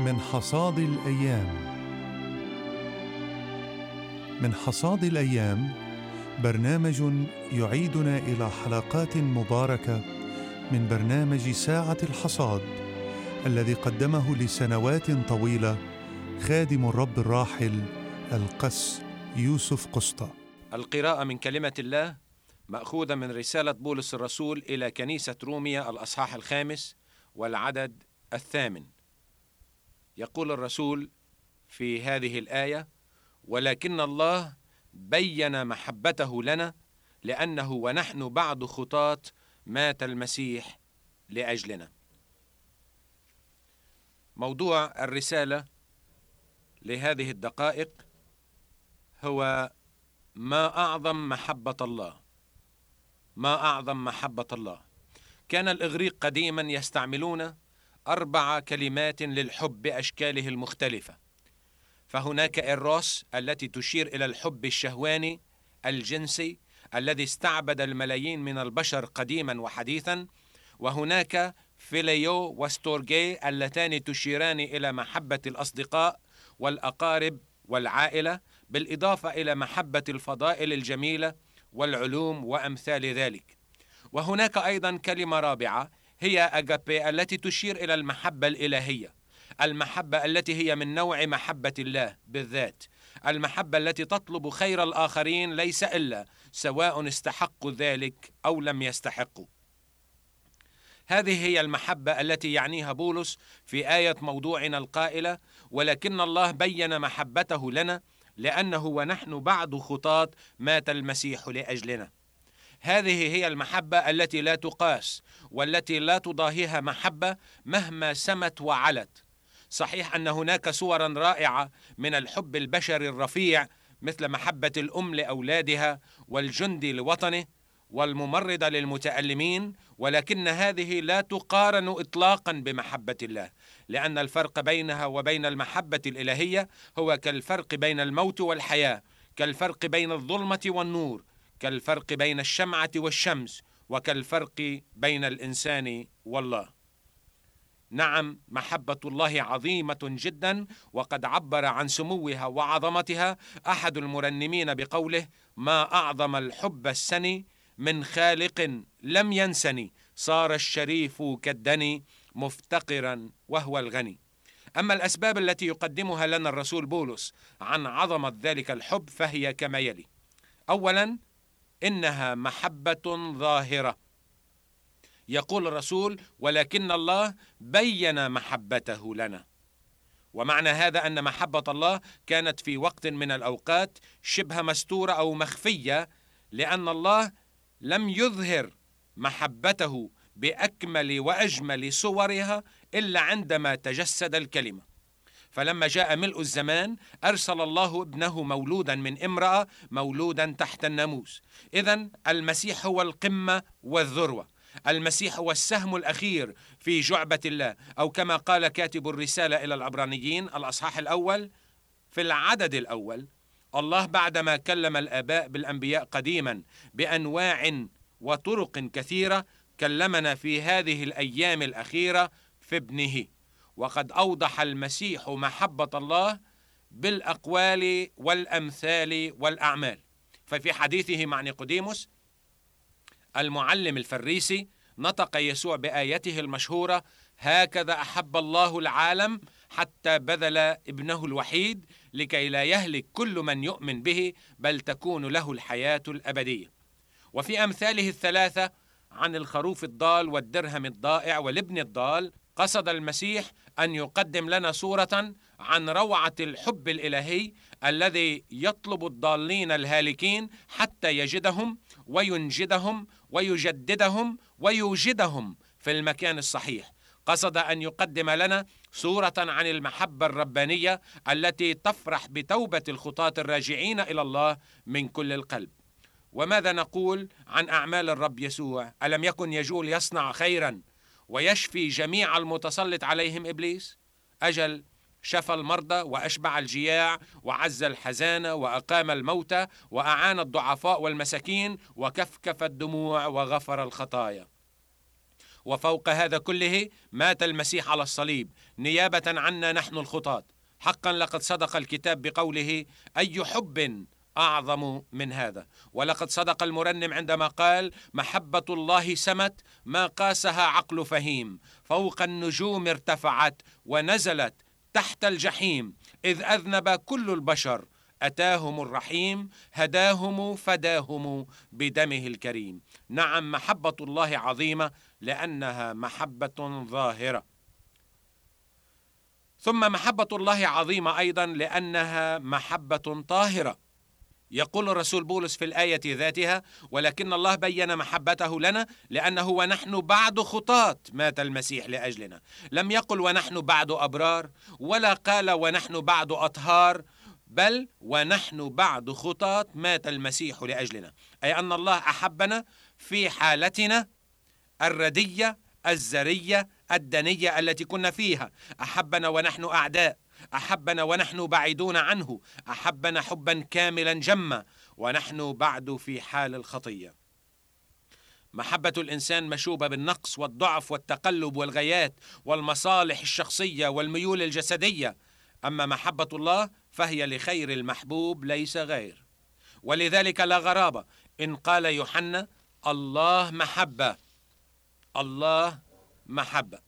من حصاد الأيام. من حصاد الأيام برنامج يعيدنا إلى حلقات مباركة من برنامج ساعة الحصاد الذي قدمه لسنوات طويلة خادم الرب الراحل القس يوسف قسطى. القراءة من كلمة الله مأخوذة من رسالة بولس الرسول إلى كنيسة روميا الأصحاح 5 والعدد 8. يقول الرسول في هذه الآية: ولكن الله بيّن محبته لنا لأنه ونحن بعد خطاة مات المسيح لأجلنا. موضوع الرسالة لهذه الدقائق هو ما أعظم محبة الله. ما أعظم محبة الله. كان الإغريق قديما يستعملون 4 كلمات للحب بأشكاله المختلفة. فهناك إيروس التي تشير إلى الحب الشهواني الجنسي الذي استعبد الملايين من البشر قديما وحديثا، وهناك فيليو وستورغي اللتان تشيران إلى محبة الأصدقاء والأقارب والعائلة، بالإضافة إلى محبة الفضائل الجميلة والعلوم وأمثال ذلك. وهناك أيضا كلمة رابعة هي أجابي التي تشير إلى المحبة الإلهية، المحبة التي هي من نوع محبة الله بالذات، المحبة التي تطلب خير الآخرين ليس إلا سواء استحقوا ذلك أو لم يستحقوا. هذه هي المحبة التي يعنيها بولس في آية موضوعنا القائلة: ولكن الله بيّن محبته لنا لأنه ونحن بعد خطاة مات المسيح لأجلنا. هذه هي المحبة التي لا تقاس والتي لا تضاهيها محبة مهما سمت وعلت. صحيح أن هناك صورا رائعة من الحب البشري الرفيع، مثل محبة الأم لأولادها والجندي لوطنه والممرضة للمتألمين، ولكن هذه لا تقارن إطلاقا بمحبة الله، لأن الفرق بينها وبين المحبة الإلهية هو كالفرق بين الموت والحياة، كالفرق بين الظلمة والنور، كالفرق بين الشمعة والشمس، وكالفرق بين الإنسان والله. نعم، محبة الله عظيمة جدا، وقد عبر عن سموها وعظمتها أحد المرنمين بقوله: ما أعظم الحب السني من خالق لم ينسني، صار الشريف كالدني مفتقرا وهو الغني. أما الأسباب التي يقدمها لنا الرسول بولس عن عظمة ذلك الحب فهي كما يلي: أولا، إنها محبة ظاهرة. يقول الرسول: ولكن الله بيّن محبته لنا. ومعنى هذا أن محبة الله كانت في وقت من الأوقات شبه مستورة أو مخفية، لأن الله لم يظهر محبته بأكمل وأجمل صورها إلا عندما تجسد الكلمة. فلما جاء ملء الزمان أرسل الله ابنه مولودا من امرأة، مولودا تحت الناموس. إذن المسيح هو القمة والذروة، المسيح هو السهم الأخير في جعبة الله، أو كما قال كاتب الرسالة إلى العبرانيين الأصحاح 1 في العدد 1: الله بعدما كلم الآباء بالأنبياء قديما بأنواع وطرق كثيرة، كلمنا في هذه الأيام الأخيرة في ابنه. وقد أوضح المسيح محبة الله بالأقوال والأمثال والأعمال. ففي حديثه مع نيقوديموس المعلم الفريسي نطق يسوع بآيته المشهورة: هكذا أحب الله العالم حتى بذل ابنه الوحيد لكي لا يهلك كل من يؤمن به بل تكون له الحياة الأبدية. وفي أمثاله 3 عن الخروف الضال والدرهم الضائع والابن الضال، قصد المسيح أن يقدم لنا صورة عن روعة الحب الإلهي الذي يطلب الضالين الهالكين حتى يجدهم وينجدهم ويجددهم ويوجدهم في المكان الصحيح. قصد أن يقدم لنا صورة عن المحبة الربانية التي تفرح بتوبة الخطاة الراجعين إلى الله من كل القلب. وماذا نقول عن أعمال الرب يسوع؟ ألم يكن يجول يصنع خيرا ويشفي جميع المتسلط عليهم إبليس؟ أجل، شفى المرضى وأشبع الجياع وعز الحزانة وأقام الموتى وأعان الضعفاء والمساكين وكفكف الدموع وغفر الخطايا. وفوق هذا كله مات المسيح على الصليب نيابة عنا نحن الخطاة. حقا لقد صدق الكتاب بقوله: أي حب أعظم من هذا. ولقد صدق المرنم عندما قال: محبة الله سمت ما قاسها عقل فهيم، فوق النجوم ارتفعت ونزلت تحت الجحيم، إذ أذنب كل البشر أتاهم الرحيم، هداهم فداهم بدمه الكريم. نعم، محبة الله عظيمة لأنها محبة ظاهرة. ثم محبة الله عظيمة أيضا لأنها محبة طاهرة. يقول الرسول بولس في الآية ذاتها: ولكن الله بين محبته لنا لأنه ونحن بعد خطاة مات المسيح لأجلنا. لم يقل ونحن بعد أبرار، ولا قال ونحن بعد أطهار، بل ونحن بعد خطاة مات المسيح لأجلنا، أي أن الله أحبنا في حالتنا الردية الزرية الدنية التي كنا فيها. أحبنا ونحن أعداء، أحبنا ونحن بعيدون عنه، أحبنا حبا كاملا جما ونحن بعد في حال الخطية. محبة الإنسان مشوبة بالنقص والضعف والتقلب والغايات والمصالح الشخصية والميول الجسدية. أما محبة الله فهي لخير المحبوب ليس غير. ولذلك لا غرابة إن قال يوحنا: الله محبة، الله محبة.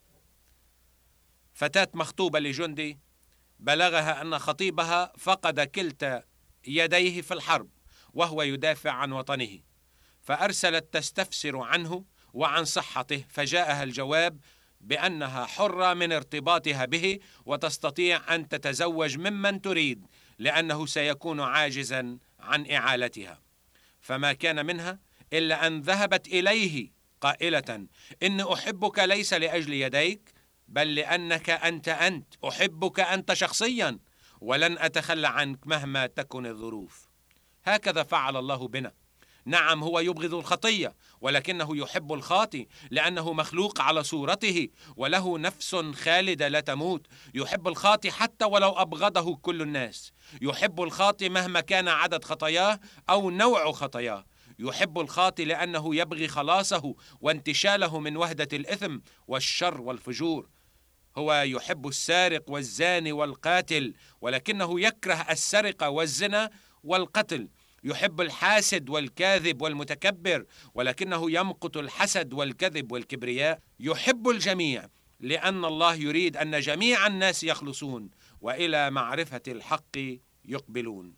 فتاة مخطوبة لجندي بلغها أن خطيبها فقد كلتا يديه في الحرب وهو يدافع عن وطنه، فأرسلت تستفسر عنه وعن صحته، فجاءها الجواب بأنها حرة من ارتباطها به وتستطيع أن تتزوج ممن تريد لأنه سيكون عاجزا عن إعالتها. فما كان منها إلا أن ذهبت إليه قائلة: إن أحبك ليس لأجل يديك، بل لأنك أنت أحبك أنت شخصيا، ولن أتخلى عنك مهما تكن الظروف. هكذا فعل الله بنا. نعم، هو يبغض الخطية، ولكنه يحب الخاطئ لأنه مخلوق على صورته وله نفس خالدة لا تموت. يحب الخاطئ حتى ولو أبغضه كل الناس. يحب الخاطئ مهما كان عدد خطاياه أو نوع خطاياه. يحب الخاطئ لأنه يبغي خلاصه وانتشاله من وهدة الإثم والشر والفجور. هو يحب السارق والزاني والقاتل، ولكنه يكره السرقة والزنا والقتل. يحب الحاسد والكاذب والمتكبر، ولكنه يمقت الحسد والكذب والكبرياء. يحب الجميع لأن الله يريد أن جميع الناس يخلصون وإلى معرفة الحق يقبلون.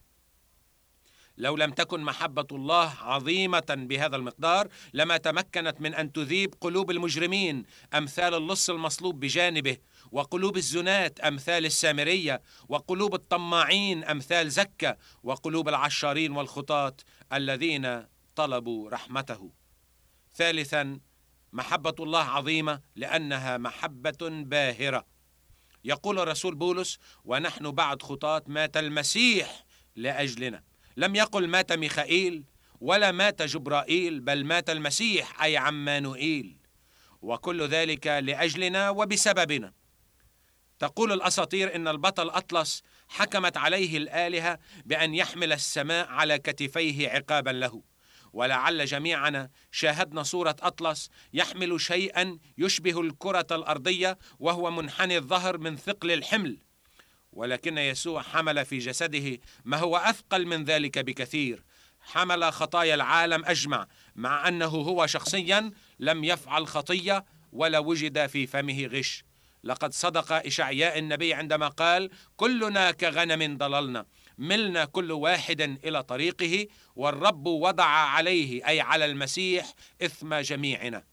لو لم تكن محبة الله عظيمة بهذا المقدار لما تمكنت من أن تذيب قلوب المجرمين أمثال اللص المصلوب بجانبه، وقلوب الزنات أمثال السامرية، وقلوب الطماعين أمثال زكا، وقلوب العشارين والخطاة الذين طلبوا رحمته. ثالثا، محبة الله عظيمة لأنها محبة باهرة. يقول الرسول بولس: ونحن بعد خطاة مات المسيح لأجلنا. لم يقل مات ميخائيل ولا مات جبرائيل، بل مات المسيح أي عمانوئيل، وكل ذلك لأجلنا وبسببنا. تقول الأساطير إن البطل أطلس حكمت عليه الآلهة بأن يحمل السماء على كتفيه عقابا له، ولعل جميعنا شاهدنا صورة أطلس يحمل شيئا يشبه الكرة الأرضية وهو منحني الظهر من ثقل الحمل، ولكن يسوع حمل في جسده ما هو أثقل من ذلك بكثير. حمل خطايا العالم أجمع، مع أنه هو شخصيا لم يفعل خطية ولا وجد في فمه غش. لقد صدق إشعياء النبي عندما قال: كلنا كغنم ضللنا، ملنا كل واحد إلى طريقه، والرب وضع عليه أي على المسيح إثم جميعنا.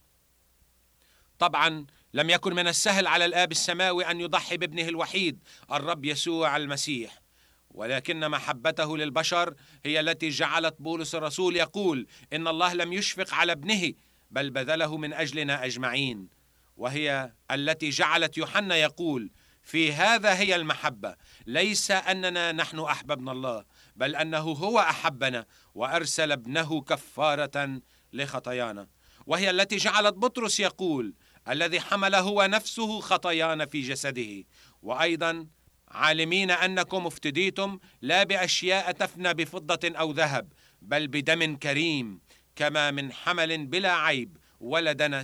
طبعا لم يكن من السهل على الآب السماوي أن يضحي بابنه الوحيد الرب يسوع المسيح، ولكن محبته للبشر هي التي جعلت بولس الرسول يقول إن الله لم يشفق على ابنه بل بذله من أجلنا أجمعين، وهي التي جعلت يوحنا يقول: في هذا هي المحبة، ليس أننا نحن أحببنا الله، بل أنه هو أحبنا وأرسل ابنه كفارة لخطايانا. وهي التي جعلت بطرس يقول: الذي حمل هو نفسه خطايانا في جسده، وأيضا عالمين أنكم افتديتم لا بأشياء تفنى بفضة أو ذهب، بل بدم كريم كما من حمل بلا عيب ولا دنس،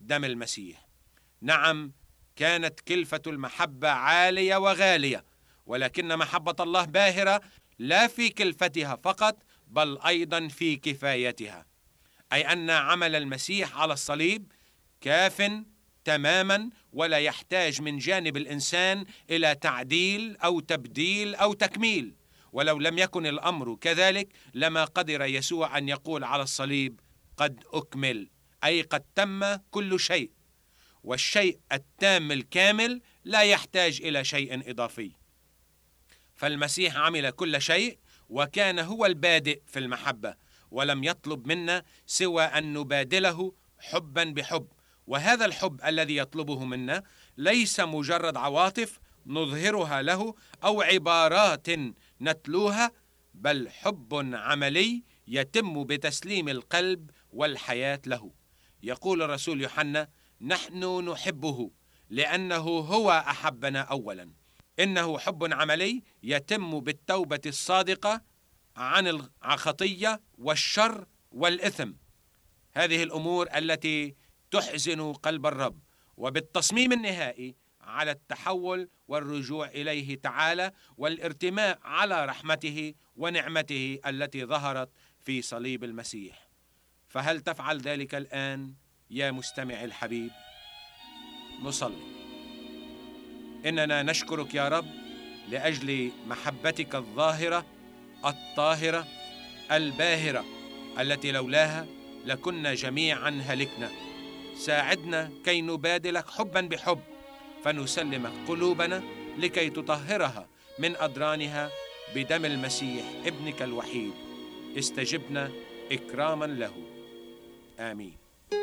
دم المسيح. نعم، كانت كلفة المحبة عالية وغالية، ولكن محبة الله باهرة لا في كلفتها فقط بل أيضا في كفايتها، أي أن عمل المسيح على الصليب كاف تماما، ولا يحتاج من جانب الإنسان إلى تعديل أو تبديل أو تكميل. ولو لم يكن الأمر كذلك لما قدر يسوع أن يقول على الصليب قد أكمل، أي قد تم كل شيء، والشيء التام الكامل لا يحتاج إلى شيء إضافي. فالمسيح عمل كل شيء وكان هو البادئ في المحبة، ولم يطلب منا سوى أن نبادله حبا بحب. وهذا الحب الذي يطلبه منا ليس مجرد عواطف نظهرها له أو عبارات نتلوها، بل حب عملي يتم بتسليم القلب والحياة له. يقول الرسول يوحنا: نحن نحبه لأنه هو أحبنا أولا. إنه حب عملي يتم بالتوبة الصادقة عن الخطية والشر والإثم، هذه الأمور التي تحزن قلب الرب، وبالتصميم النهائي على التحول والرجوع إليه تعالى والارتماء على رحمته ونعمته التي ظهرت في صليب المسيح. فهل تفعل ذلك الآن يا مستمع الحبيب؟ نصلي. إننا نشكرك يا رب لأجل محبتك الظاهرة الطاهرة الباهرة التي لولاها لكنا جميعا هلكنا. ساعدنا كي نبادلك حبا بحب، فنسلمك قلوبنا لكي تطهرها من أدرانها بدم المسيح ابنك الوحيد. استجبنا إكراما له. آمين.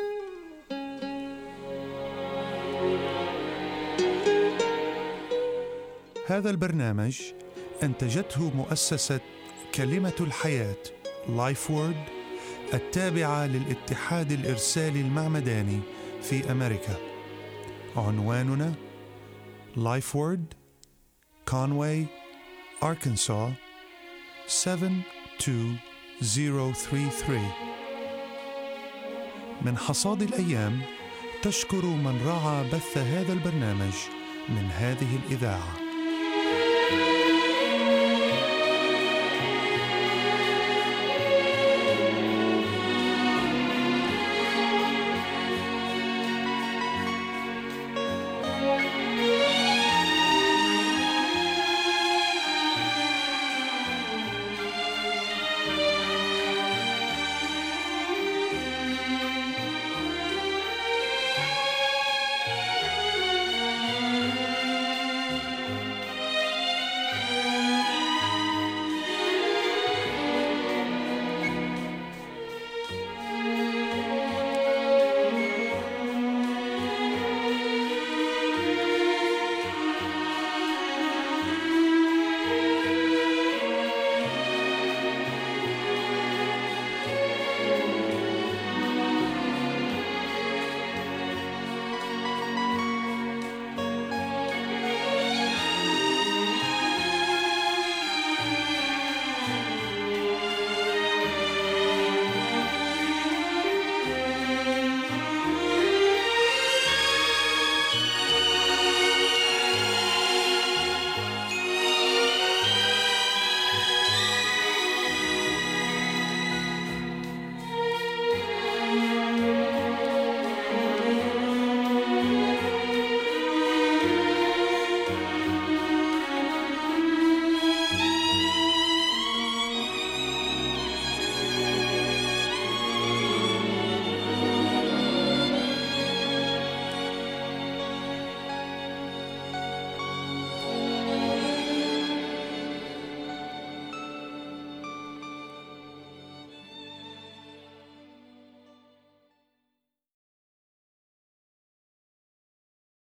هذا البرنامج أنتجته مؤسسة كلمة الحياة لايف وورد التابعة للاتحاد الإرسالي المعمداني في أمريكا. عنواننا لايف وورد، كونواي، أركنسا 72033. من حصاد الأيام تشكر من رعى بث هذا البرنامج من هذه الإذاعة.